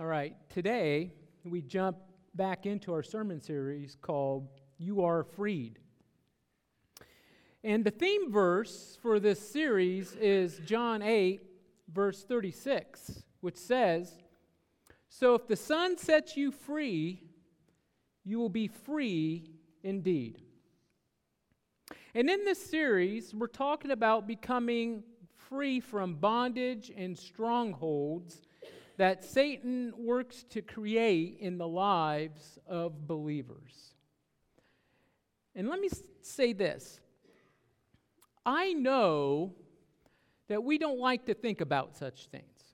All right, today we jump back into our sermon series called You Are Freed. And the theme verse for this series is John 8, verse 36, which says, "So if the Son sets you free, you will be free indeed." And in this series, we're talking about becoming free from bondage and strongholds that Satan works to create in the lives of believers. And let me say this. I know that we don't like to think about such things.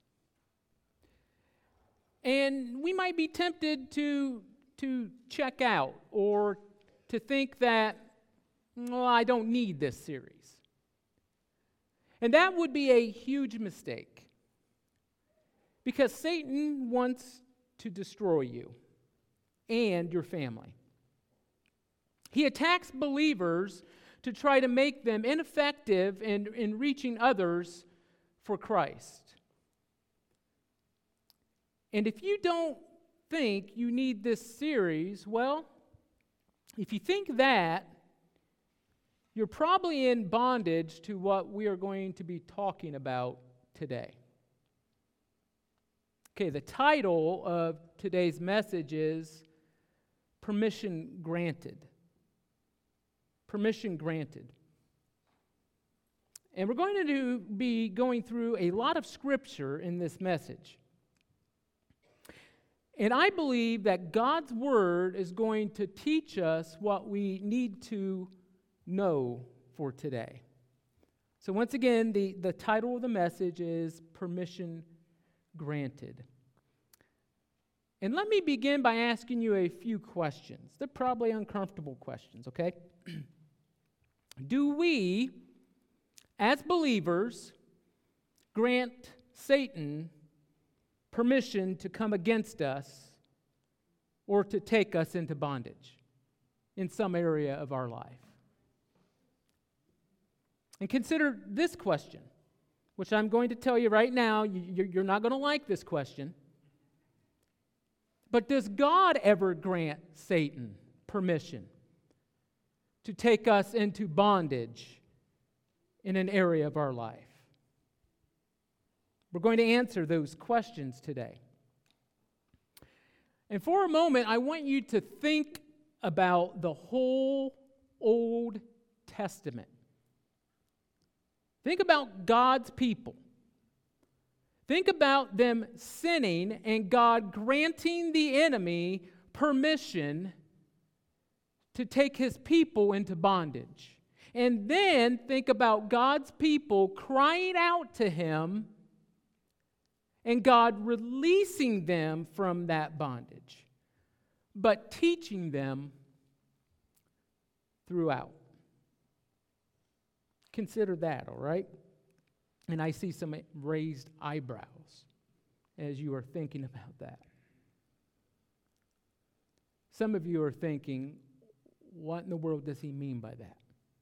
And we might be tempted to check out or to think that, well, I don't need this series. And that would be a huge mistake. Because Satan wants to destroy you and your family. He attacks believers to try to make them ineffective in reaching others for Christ. And if you don't think you need this series, well, if you think that, you're probably in bondage to what we are going to be talking about today. Okay, the title of today's message is Permission Granted. Permission Granted. And we're going to be going through a lot of scripture in this message. And I believe that God's Word is going to teach us what we need to know for today. So once again, the title of the message is Permission Granted. And let me begin by asking you a few questions. They're probably uncomfortable questions, okay? Do we, as believers, grant Satan permission to come against us or to take us into bondage in some area of our life? And consider this question, which I'm going to tell you right now. You're not going to like this question. But does God ever grant Satan permission to take us into bondage in an area of our life? We're going to answer those questions today. And for a moment, I want you to think about the whole Old Testament. Think about God's people. Think about them sinning and God granting the enemy permission to take his people into bondage. And then think about God's people crying out to him and God releasing them from that bondage, but teaching them throughout. Consider that, all right? And I see some raised eyebrows as you are thinking about that. Some of you are thinking, what in the world does he mean by that?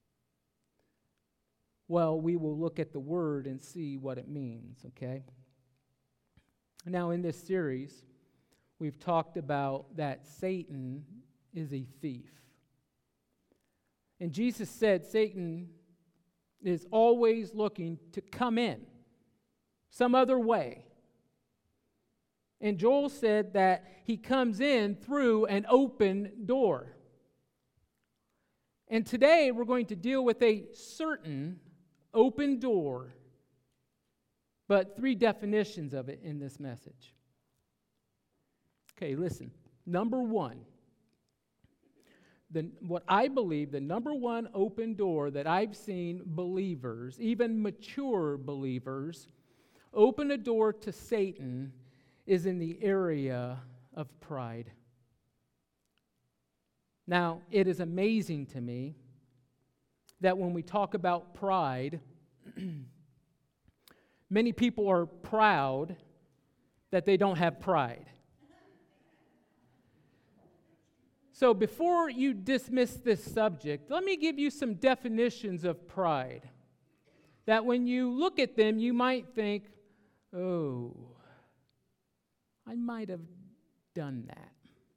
Well, we will look at the word and see what it means, okay? Now, in this series, we've talked about that Satan is a thief. And Jesus said Satan is always looking to come in some other way. And Joel said that he comes in through an open door. And today we're going to deal with a certain open door, but 3 definitions of it in this message. Okay, listen. Number 1. What I believe, the number 1 open door that I've seen believers, even mature believers, open a door to Satan is in the area of pride. Now, it is amazing to me that when we talk about pride, many people are proud that they don't have pride. So before you dismiss this subject, let me give you some definitions of pride that when you look at them, you might think, oh, I might have done that.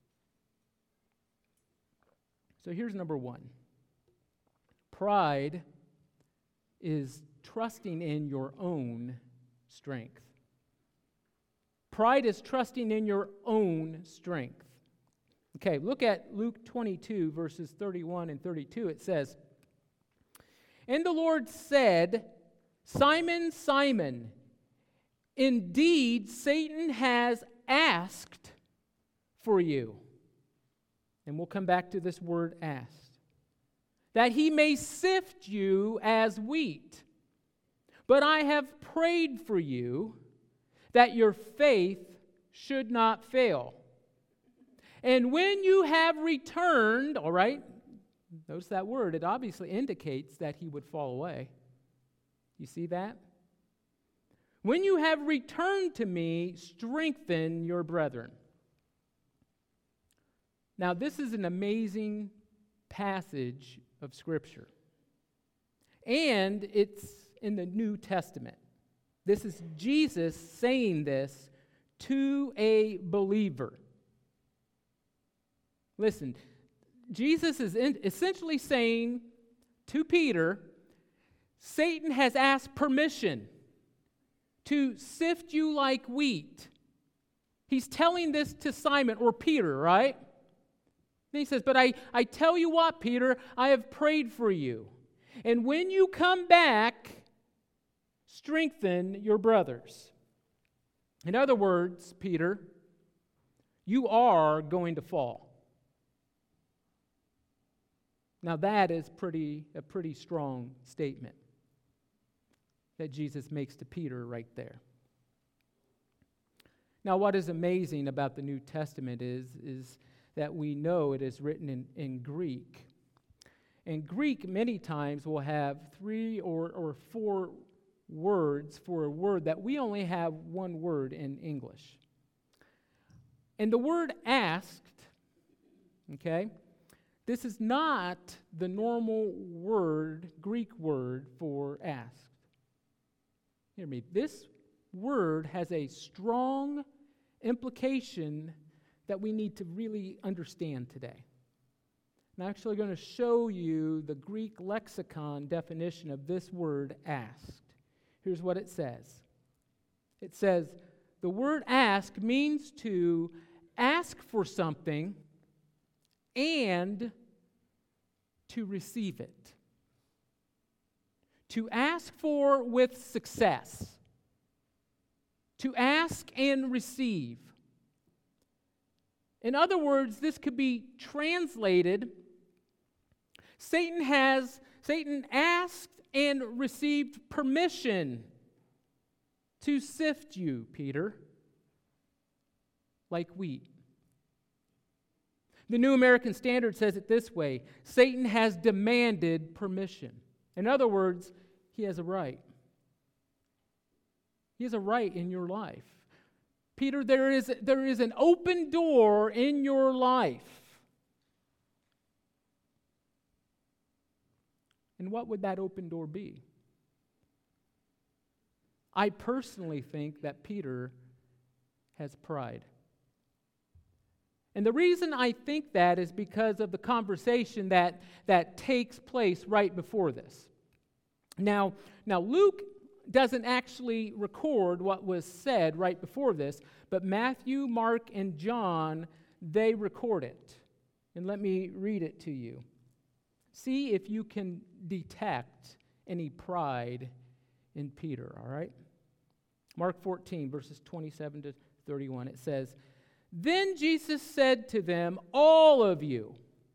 So here's number one. Pride is trusting in your own strength. Pride is trusting in your own strength. Okay, look at Luke 22, verses 31 and 32. It says, "And the Lord said, 'Simon, Simon, indeed Satan has asked for you.'" And we'll come back to this word asked. "That he may sift you as wheat. But I have prayed for you that your faith should not fail. And when you have returned," all right, notice that word, it obviously indicates that he would fall away. You see that? "When you have returned to me, strengthen your brethren." Now, this is an amazing passage of Scripture. And it's in the New Testament. This is Jesus saying this to a believer. Listen, Jesus is essentially saying to Peter, Satan has asked permission to sift you like wheat. He's telling this to Simon or Peter, right? And he says, "But I tell you what, Peter, I have prayed for you. And when you come back, strengthen your brothers." In other words, Peter, you are going to fall. Now that is a pretty strong statement that Jesus makes to Peter right there. Now what is amazing about the New Testament is that we know it is written in Greek. And Greek many times will have 3 or 4 words for a word that we only have one word in English. And the word asked, okay, this is not the normal word, Greek word for asked. Hear me. This word has a strong implication that we need to really understand today. I'm actually going to show you the Greek lexicon definition of this word asked. Here's what it says. It says, the word ask means to ask for something and to receive it. To ask for with success. To ask and receive. In other words, this could be translated, Satan asked and received permission to sift you, Peter, like wheat. The New American Standard says it this way: Satan has demanded permission. In other words, he has a right. He has a right in your life. Peter, there is an open door in your life. And what would that open door be? I personally think that Peter has pride. And the reason I think that is because of the conversation that takes place right before this. Now Luke doesn't actually record what was said right before this, but Matthew, Mark, and John, they record it. And let me read it to you. See if you can detect any pride in Peter, all right? Mark 14, verses 27 to 31, it says, "Then Jesus said to them, all of you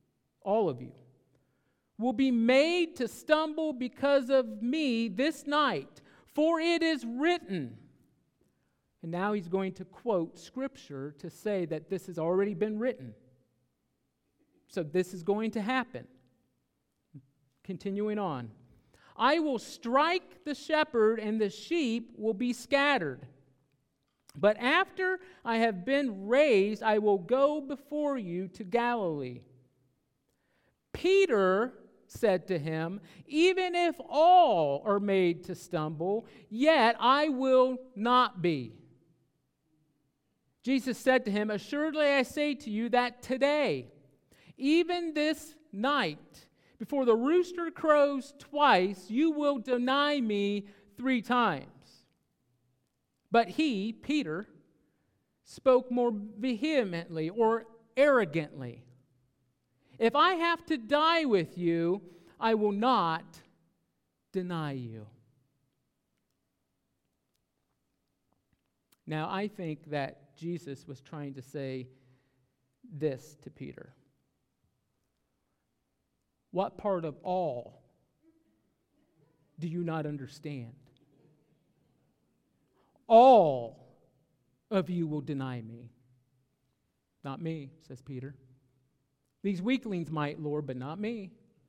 will be made to stumble because of me this night, for it is written." And now he's going to quote Scripture to say that this has already been written. So this is going to happen. Continuing on. "I will strike the shepherd, and the sheep will be scattered. But after I have been raised, I will go before you to Galilee." Peter said to him, "Even if all are made to stumble, yet I will not be." Jesus said to him, "Assuredly I say to you that today, even this night, before the rooster crows twice, you will deny me 3 times." But he, Peter, spoke more vehemently or arrogantly, "If I have to die with you, I will not deny you." Now, I think that Jesus was trying to say this to Peter. What part of all do you not understand? All of you will deny me. Not me, says Peter. These weaklings might, Lord, but not me.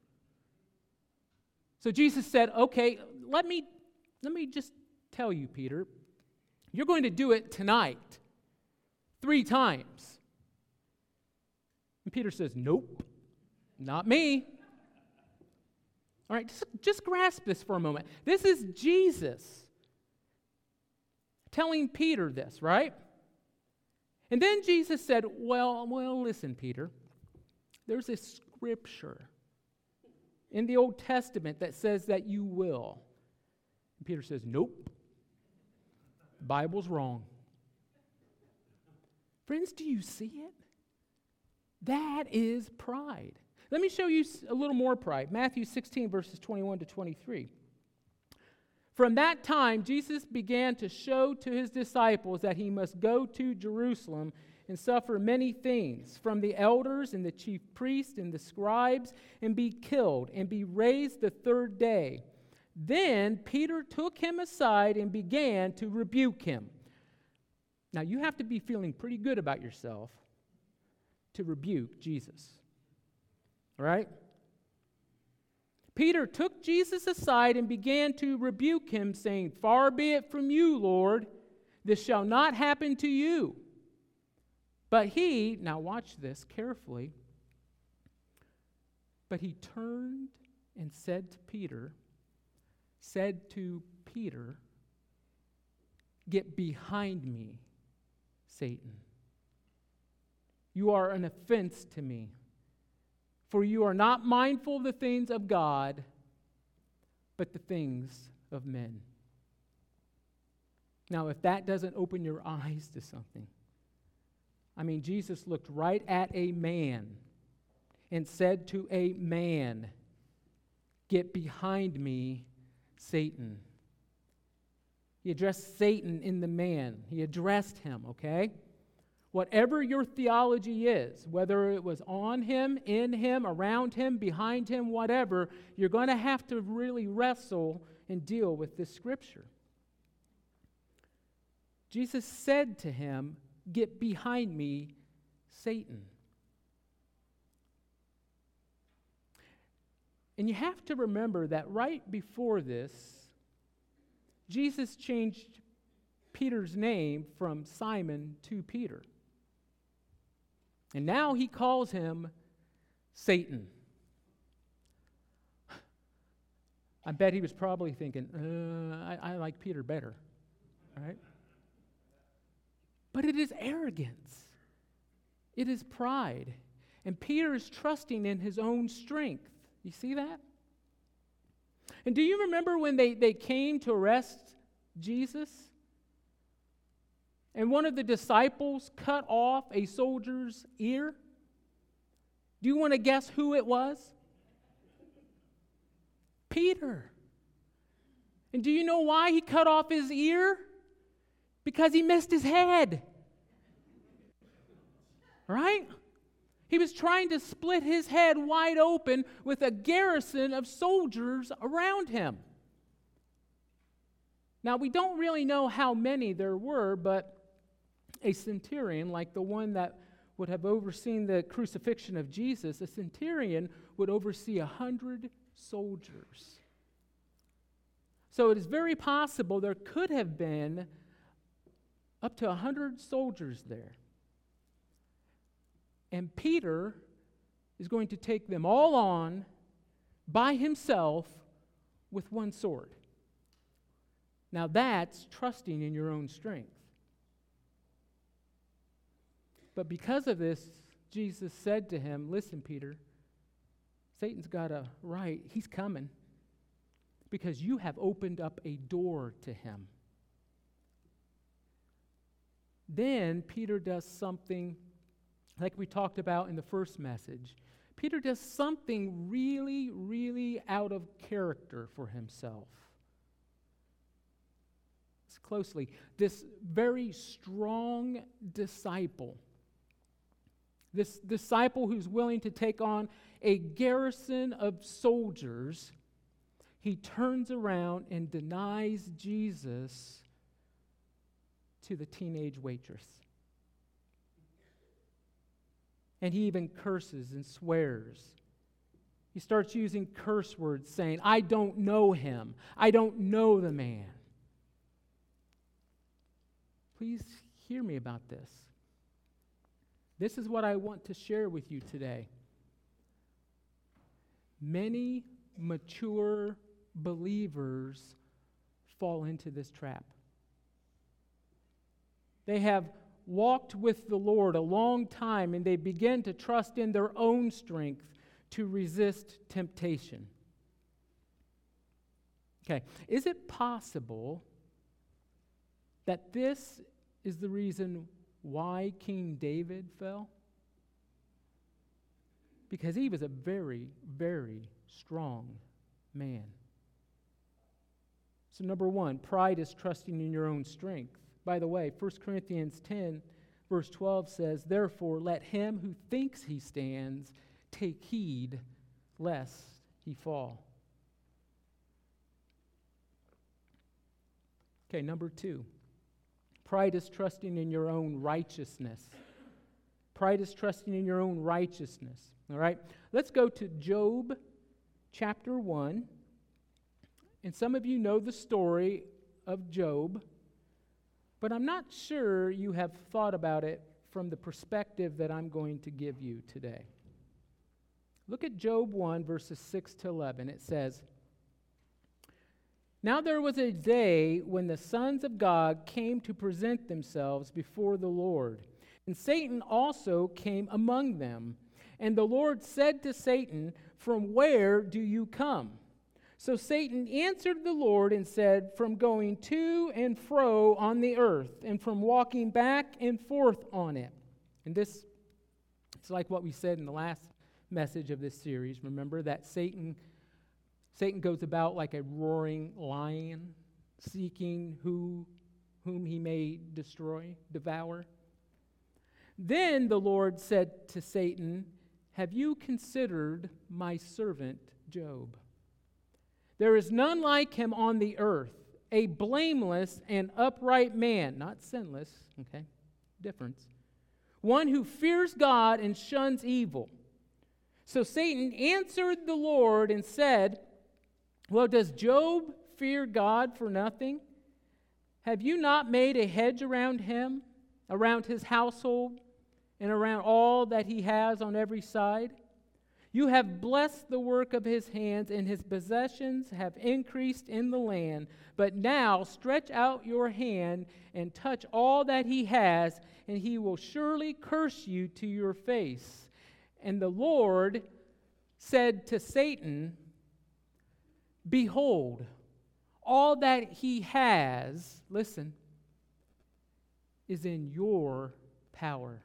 So Jesus said, okay, let me just tell you, Peter, you're going to do it tonight 3 times. And Peter says, nope, not me. All right, just grasp this for a moment. This is Jesus telling Peter this, right? And then Jesus said, well, listen, Peter. There's a scripture in the Old Testament that says that you will. And Peter says, nope. The Bible's wrong. Friends, do you see it? That is pride. Let me show you a little more pride. Matthew 16, verses 21 to 23. From that time, Jesus began to show to his disciples that he must go to Jerusalem and suffer many things from the elders and the chief priests and the scribes, and be killed and be raised the 3rd day. Then Peter took him aside and began to rebuke him. Now, you have to be feeling pretty good about yourself to rebuke Jesus. All right? Peter took Jesus aside and began to rebuke him, saying, "Far be it from you, Lord, this shall not happen to you." But he, now watch this carefully, but he turned and said to Peter, "Get behind me, Satan. You are an offense to me, for you are not mindful of the things of God, but the things of men." Now, if that doesn't open your eyes to something, I mean, Jesus looked right at a man and said to a man, "Get behind me, Satan." He addressed Satan in the man. He addressed him, okay? Whatever your theology is, whether it was on him, in him, around him, behind him, whatever, you're going to have to really wrestle and deal with this scripture. Jesus said to him, "Get behind me, Satan." And you have to remember that right before this, Jesus changed Peter's name from Simon to Peter. And now he calls him Satan. I bet he was probably thinking, I like Peter better, right? But it is arrogance. It is pride. And Peter is trusting in his own strength. You see that? And do you remember when they came to arrest Jesus? And one of the disciples cut off a soldier's ear? Do you want to guess who it was? Peter. And do you know why he cut off his ear? Because he missed his head. Right? He was trying to split his head wide open with a garrison of soldiers around him. Now, we don't really know how many there were, but a centurion, like the one that would have overseen the crucifixion of Jesus, a centurion would oversee 100 soldiers. So it is very possible there could have been up to 100 soldiers there. And Peter is going to take them all on by himself with one sword. Now that's trusting in your own strength. But because of this, Jesus said to him, listen, Peter, Satan's got a right. He's coming because you have opened up a door to him. Then Peter does something like we talked about in the first message. Peter does something really, really out of character for himself. Listen closely. This very strong disciple, this disciple who's willing to take on a garrison of soldiers, he turns around and denies Jesus to the teenage waitress. And he even curses and swears. He starts using curse words saying, I don't know him. I don't know the man. Please hear me about this. This is what I want to share with you today. Many mature believers fall into this trap. They have walked with the Lord a long time, and they begin to trust in their own strength to resist temptation. Okay, is it possible that this is the reason why King David fell? Because he was a very, very strong man. So number one, pride is trusting in your own strength. By the way, 1 Corinthians 10, verse 12 says, therefore, let him who thinks he stands take heed lest he fall. Okay, number two, pride is trusting in your own righteousness. Pride is trusting in your own righteousness. All right, let's go to Job chapter 1. And some of you know the story of Job, but I'm not sure you have thought about it from the perspective that I'm going to give you today. Look at Job 1, verses 6 to 11. It says, now there was a day when the sons of God came to present themselves before the Lord, and Satan also came among them. And the Lord said to Satan, from where do you come? So Satan answered the Lord and said, from going to and fro on the earth, and from walking back and forth on it. And this, it's like what we said in the last message of this series. Remember that Satan goes about like a roaring lion, seeking whom he may destroy, devour. Then the Lord said to Satan, have you considered my servant Job? There is none like him on the earth, a blameless and upright man, not sinless, okay, difference, one who fears God and shuns evil. So Satan answered the Lord and said, well, does Job fear God for nothing? Have you not made a hedge around him, around his household, and around all that he has on every side? You have blessed the work of his hands, and his possessions have increased in the land. But now stretch out your hand and touch all that he has, and he will surely curse you to your face. And the Lord said to Satan, behold, all that he has, listen, is in your power.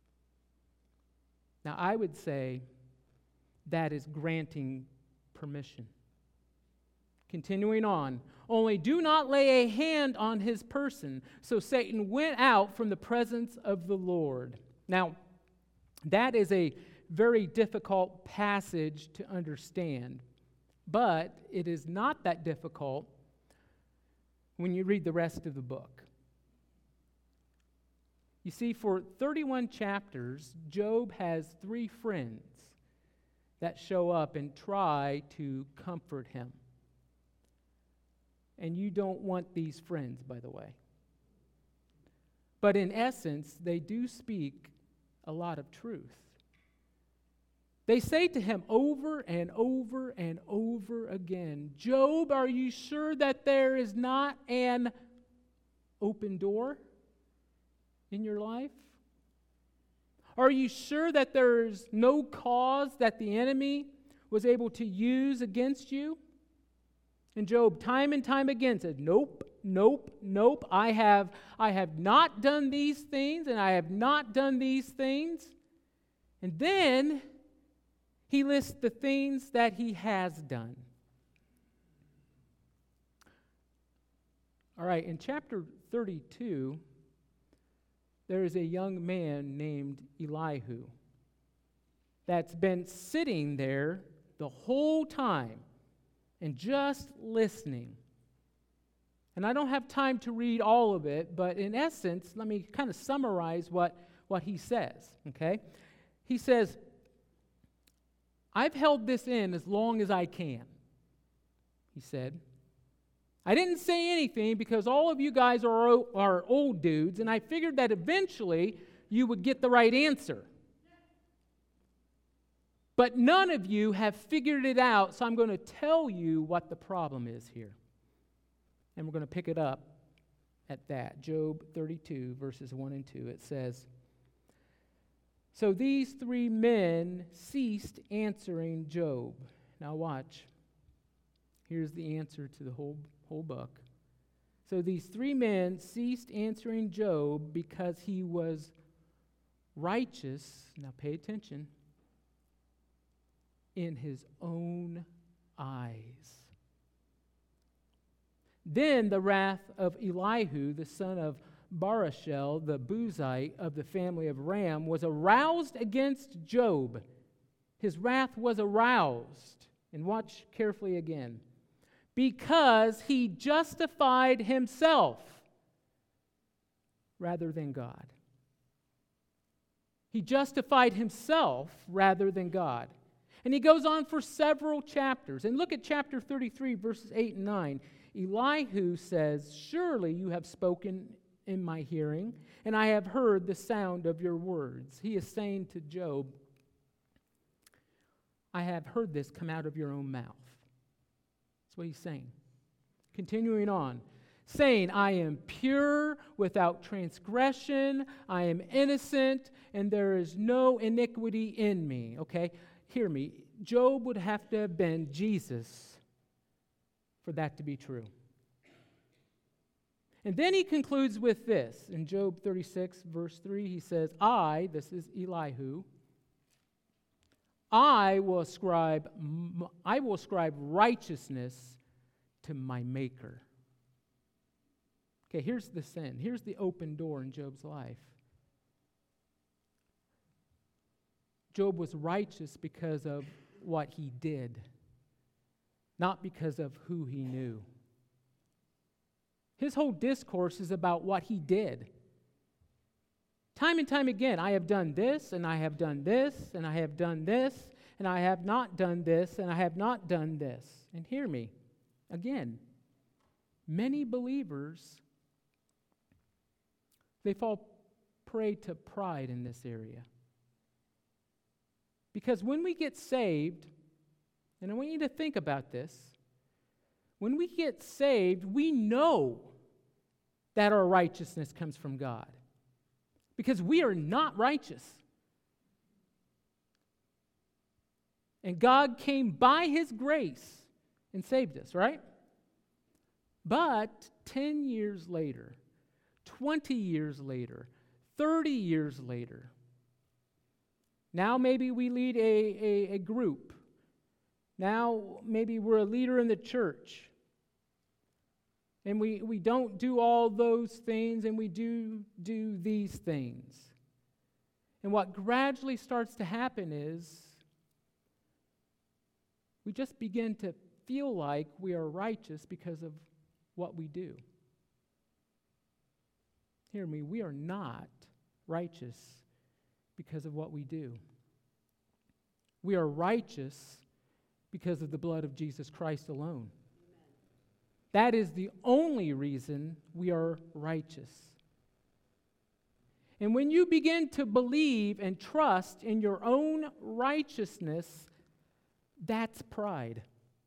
Now, I would say that is granting permission. Continuing on, only do not lay a hand on his person. So Satan went out from the presence of the Lord. Now, that is a very difficult passage to understand, but it is not that difficult when you read the rest of the book. You see, for 31 chapters, Job has 3 friends that show up and try to comfort him. And you don't want these friends, by the way. But in essence, they do speak a lot of truth. They say to him over and over and over again, Job, are you sure that there is not an open door in your life? Are you sure that there's no cause that the enemy was able to use against you? And Job, time and time again, said, nope, nope, nope. I have not done these things, and I have not done these things. And then he lists the things that he has done. All right, in chapter 32, there is a young man named Elihu that's been sitting there the whole time and just listening. And I don't have time to read all of it, but in essence, let me kind of summarize what he says, okay? He says, I've held this in as long as I can, he said. I didn't say anything because all of you guys are old dudes, and I figured that eventually you would get the right answer. But none of you have figured it out, so I'm going to tell you what the problem is here. And we're going to pick it up at that. Job 32, verses 1 and 2. It says, so these three men ceased answering Job. Now watch. Here's the answer to the whole book. So these three men ceased answering Job because he was righteous. Now pay attention. In his own eyes. Then the wrath of Elihu, the son of Barashel, the Buzite of the family of Ram, was aroused against Job. His wrath was aroused. And watch carefully again. Because he justified himself rather than God. He justified himself rather than God. And he goes on for several chapters. And look at chapter 33, verses 8 and 9. Elihu says, surely you have spoken in my hearing, and I have heard the sound of your words. He is saying to Job, I have heard this come out of your own mouth. That's what he's saying. Continuing on, saying, I am pure without transgression, I am innocent, and there is no iniquity in me. Okay? Hear me, Job would have to have been Jesus for that to be true. And then he concludes with this. In Job 36, verse 3, he says, this is Elihu, I will ascribe righteousness to my Maker. Okay, here's the sin. Here's the open door in Job's life. Job was righteous because of what he did, not because of who he knew. His whole discourse is about what he did. Time and time again, I have done this, and I have done this, and I have done this, and I have not done this, and I have not done this. And hear me, again, many believers, they fall prey to pride in this area. Because when we get saved, and I want you to think about this, when we get saved, we know that our righteousness comes from God. Because we are not righteous. And God came by His grace and saved us, right? But 10 years later, 20 years later, 30 years later, now maybe we lead a group. Now maybe we're a leader in the church. And we don't do all those things, and we do these things. And what gradually starts to happen is we just begin to feel like we are righteous because of what we do. Hear me, we are not righteous because of what we do. We are righteous because of the blood of Jesus Christ alone. That is the only reason we are righteous. And when you begin to believe and trust in your own righteousness, that's pride.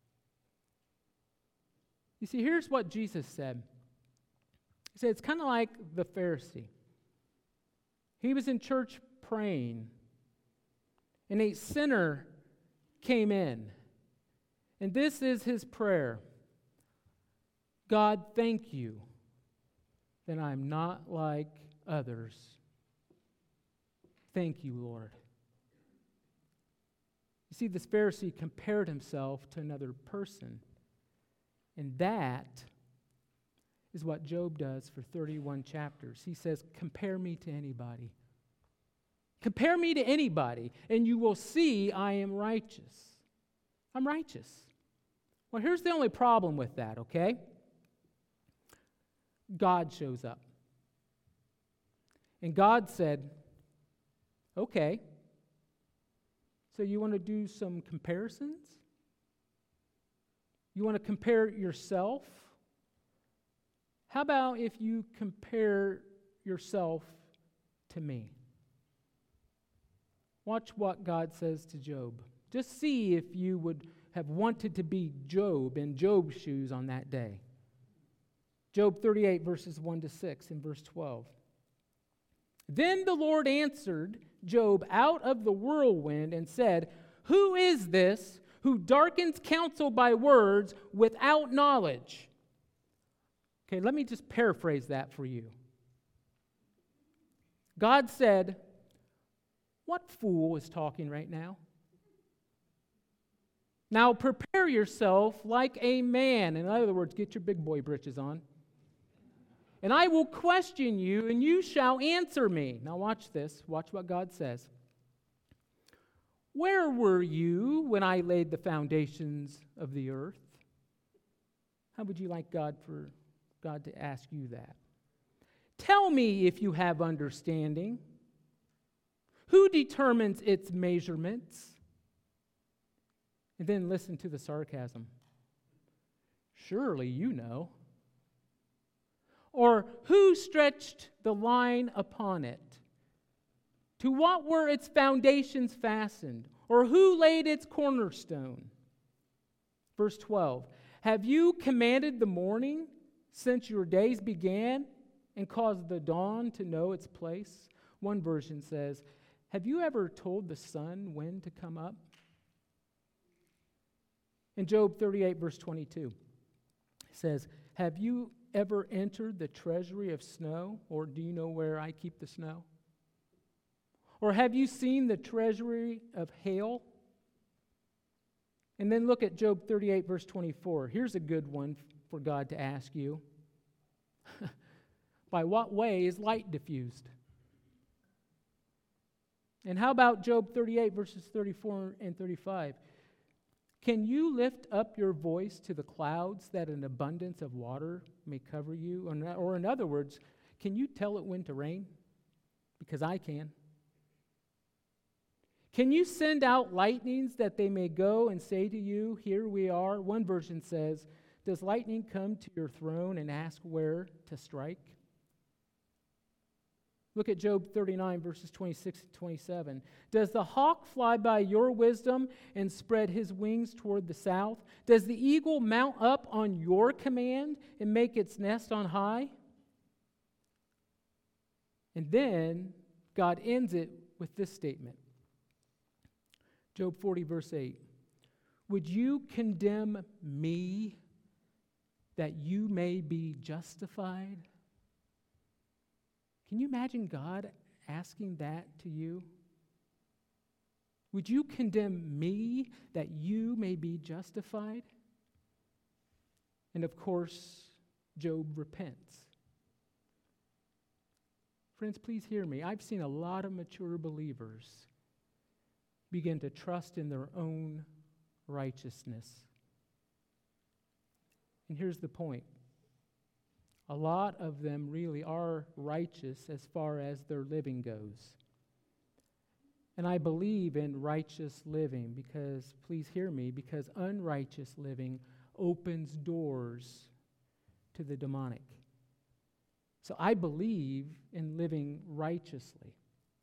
You see, here's what Jesus said. He said it's kind of like the Pharisee. He was in church praying, and a sinner came in. And this is his prayer: God, thank you that I'm not like others. Thank you, Lord. You see, this Pharisee compared himself to another person. And that is what Job does for 31 chapters. He says, compare me to anybody. Compare me to anybody, and you will see I am righteous. I'm righteous. Well, here's the only problem with that, okay? God shows up. And God said, okay, so you want to do some comparisons? You want to compare yourself? How about if you compare yourself to me? Watch what God says to Job. Just see if you would have wanted to be Job in Job's shoes on that day. Job 38, verses 1 to 6 and verse 12. Then the Lord answered Job out of the whirlwind and said, who is this who darkens counsel by words without knowledge? Okay, let me just paraphrase that for you. God said, what fool is talking right now? Now prepare yourself like a man. In other words, get your big boy britches on. And I will question you, and you shall answer me. Now watch this. Watch what God says. Where were you when I laid the foundations of the earth? How would you like God to ask you that? Tell me if you have understanding. Who determines its measurements? And then listen to the sarcasm. Surely you know. Or who stretched the line upon it? To what were its foundations fastened? Or who laid its cornerstone? Verse 12. Have you commanded the morning since your days began and caused the dawn to know its place? One version says, have you ever told the sun when to come up? In Job 38, verse 22, it says, have you ever entered the treasury of snow, or do you know where I keep the snow? Or have you seen the treasury of hail? And then look at Job 38, verse 24. Here's a good one for God to ask you. By what way is light diffused? And how about Job 38, verses 34 and 35? Can you lift up your voice to the clouds that an abundance of water may cover you? Or in other words, can you tell it when to rain? Because I can. Can you send out lightnings that they may go and say to you, here we are? One version says, does lightning come to your throne and ask where to strike? Look at Job 39, verses 26 and 27. Does the hawk fly by your wisdom and spread his wings toward the south? Does the eagle mount up on your command and make its nest on high? And then God ends it with this statement. Job 40, verse 8. Would you condemn me that you may be justified? Can you imagine God asking that to you? Would you condemn me that you may be justified? And of course, Job repents. Friends, please hear me. I've seen a lot of mature believers begin to trust in their own righteousness. And here's the point. A lot of them really are righteous as far as their living goes. And I believe in righteous living because, please hear me, because unrighteous living opens doors to the demonic. So I believe in living righteously.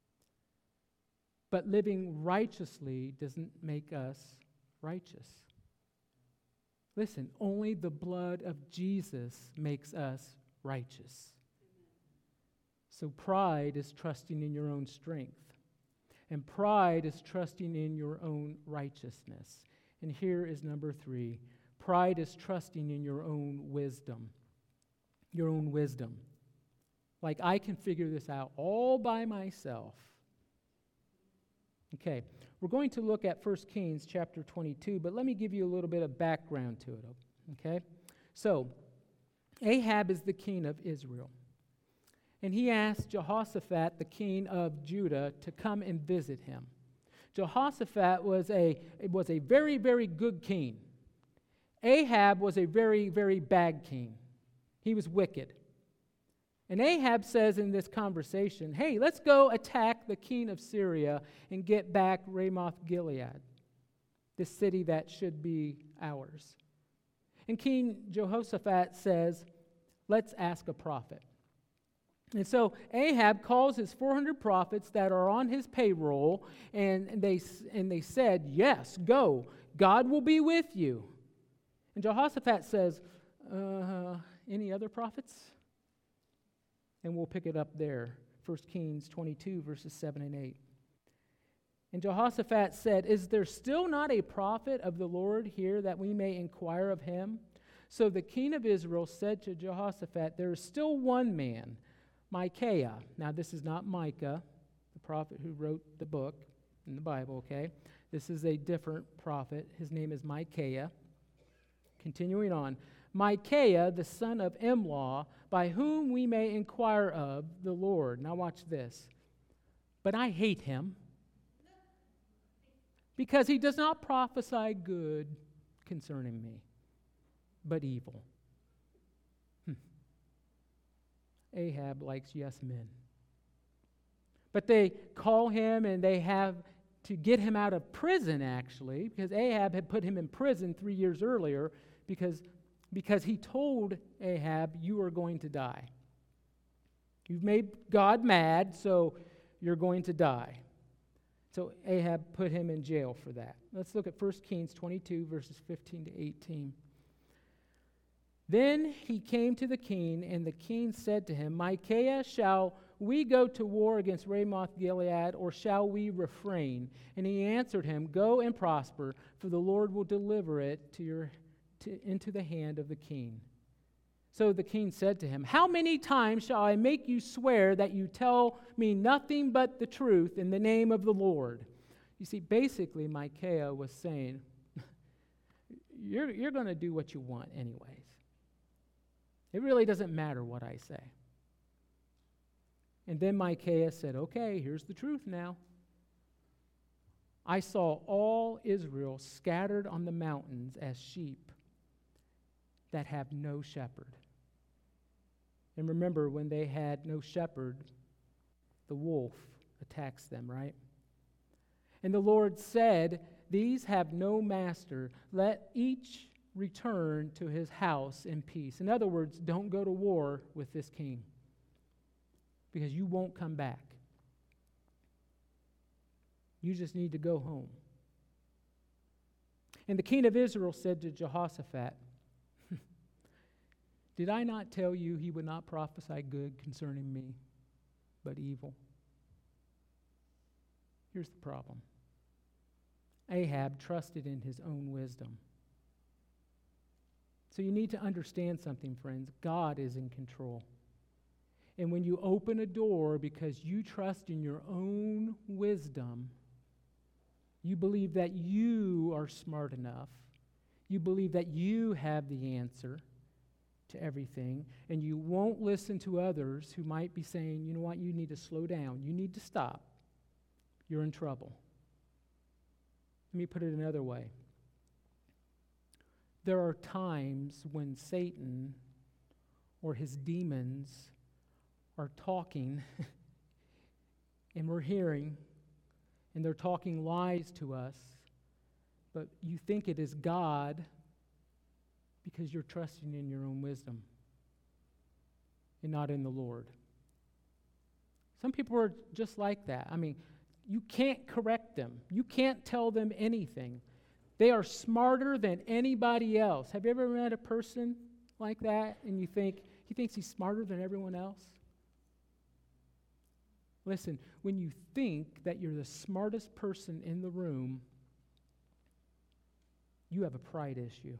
But living righteously doesn't make us righteous. Listen, only the blood of Jesus makes us righteous. So pride is trusting in your own strength. And pride is trusting in your own righteousness. And here is number 3. Pride is trusting in your own wisdom. Your own wisdom. Like, I can figure this out all by myself. Okay, we're going to look at 1 Kings chapter 22, but let me give you a little bit of background to it, okay? So, Ahab is the king of Israel. And he asked Jehoshaphat, the king of Judah, to come and visit him. Jehoshaphat was a very, very good king. Ahab was a very, very bad king. He was wicked. And Ahab says in this conversation, hey, let's go attack the king of Syria and get back Ramoth Gilead, this city that should be ours. And King Jehoshaphat says, let's ask a prophet. And so Ahab calls his 400 prophets that are on his payroll, and they said, yes, go. God will be with you. And Jehoshaphat says, any other prophets? And we'll pick it up there, 1 Kings 22, verses 7 and 8. And Jehoshaphat said, is there still not a prophet of the Lord here that we may inquire of him? So the king of Israel said to Jehoshaphat, there is still one man, Micaiah. Now, this is not Micah, the prophet who wrote the book in the Bible, okay? This is a different prophet. His name is Micaiah. Continuing on. Micaiah, the son of Imlah, by whom we may inquire of the Lord. Now watch this. But I hate him, because he does not prophesy good concerning me, but evil. Ahab likes yes men. But they call him, and they have to get him out of prison, actually, because Ahab had put him in prison 3 years earlier because he told Ahab, you are going to die. You've made God mad, so you're going to die. So Ahab put him in jail for that. Let's look at 1 Kings 22, verses 15 to 18. Then he came to the king, and the king said to him, Micaiah, shall we go to war against Ramoth Gilead, or shall we refrain? And he answered him, go and prosper, for the Lord will deliver it into the hand of the king. So the king said to him, how many times shall I make you swear that you tell me nothing but the truth in the name of the Lord? You see, basically, Micaiah was saying, you're going to do what you want anyways. It really doesn't matter what I say. And then Micaiah said, okay, here's the truth now. I saw all Israel scattered on the mountains as sheep that have no shepherd. And remember, when they had no shepherd, the wolf attacks them, right? And the Lord said, these have no master. Let each return to his house in peace. In other words, don't go to war with this king, because you won't come back. You just need to go home. And the king of Israel said to Jehoshaphat, did I not tell you he would not prophesy good concerning me, but evil? Here's the problem. Ahab trusted in his own wisdom. So you need to understand something, friends. God is in control. And when you open a door because you trust in your own wisdom, you believe that you are smart enough, you believe that you have the answer to everything, and you won't listen to others who might be saying, you know what, you need to slow down, you need to stop, you're in trouble. Let me put it another way. There are times when Satan or his demons are talking and we're hearing, and they're talking lies to us, but you think it is God because you're trusting in your own wisdom and not in the Lord. Some people are just like that. I mean, you can't correct them. You can't tell them anything. They are smarter than anybody else. Have you ever met a person like that and you think he thinks he's smarter than everyone else? Listen, when you think that you're the smartest person in the room, you have a pride issue.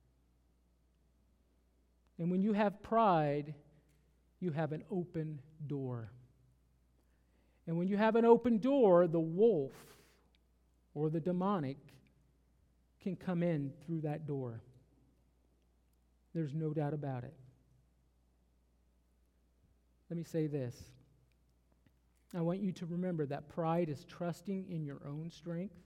And when you have pride, you have an open door. And when you have an open door, the wolf or the demonic can come in through that door. There's no doubt about it. Let me say this. I want you to remember that pride is trusting in your own strength,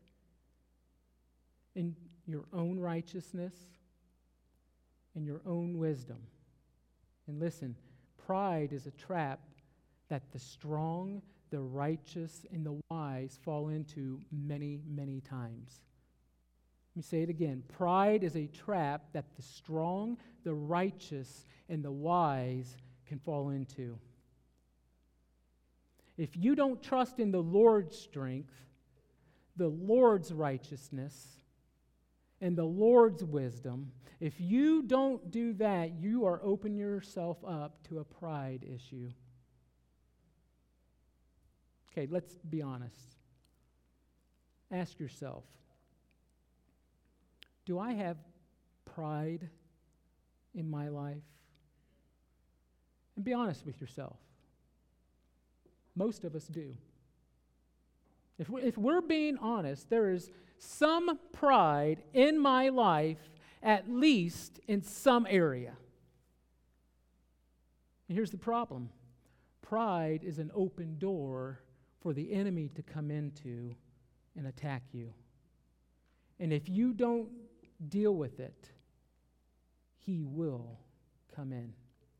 in your own righteousness, in your own wisdom. And listen, pride is a trap that the strong, the righteous, and the wise fall into many, many times. Let me say it again. Pride is a trap that the strong, the righteous, and the wise can fall into. If you don't trust in the Lord's strength, the Lord's righteousness, and the Lord's wisdom, if you don't do that, you are opening yourself up to a pride issue. Okay, let's be honest. Ask yourself, do I have pride in my life? And be honest with yourself. Most of us do. If we're being honest, there is some pride in my life, at least in some area. And here's the problem. Pride is an open door for the enemy to come into and attack you. And if you don't deal with it, he will come in.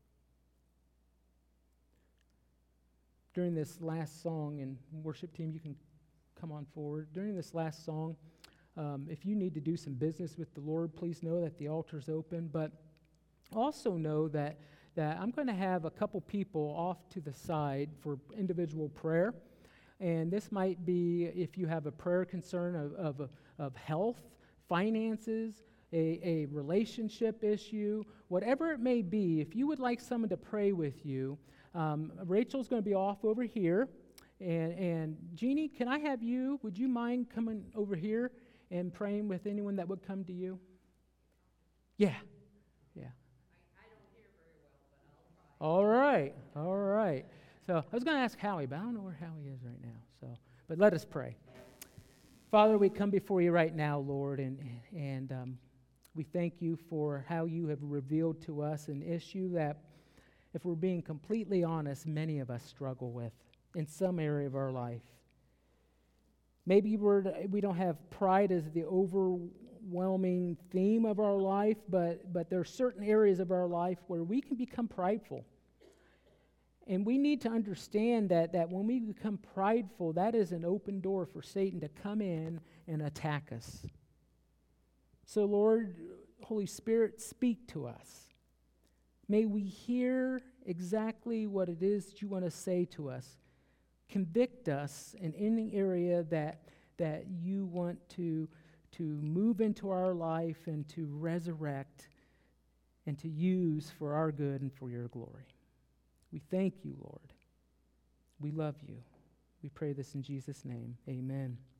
During this last song, and worship team, you can come on forward. During this last song, if you need to do some business with the Lord, please know that the altar's open. But also know that I'm going to have a couple people off to the side for individual prayer. And this might be if you have a prayer concern of health, finances, a relationship issue, whatever it may be. If you would like someone to pray with you, Rachel's going to be off over here. And Jeannie, can I have you? Would you mind coming over here and praying with anyone that would come to you? Yeah. I don't hear very well, but I'll try. All right. So I was going to ask Howie, but I don't know where Howie is right now. But let us pray. Father, we come before you right now, Lord, and we thank you for how you have revealed to us an issue that, if we're being completely honest, many of us struggle with in some area of our life. Maybe we don't have pride as the overwhelming theme of our life, but there are certain areas of our life where we can become prideful. And we need to understand that when we become prideful, that is an open door for Satan to come in and attack us. So, Lord, Holy Spirit, speak to us. May we hear exactly what it is that you want to say to us. Convict us in any area that you want to move into our life and to resurrect and to use for our good and for your glory. We thank you, Lord. We love you. We pray this in Jesus' name. Amen.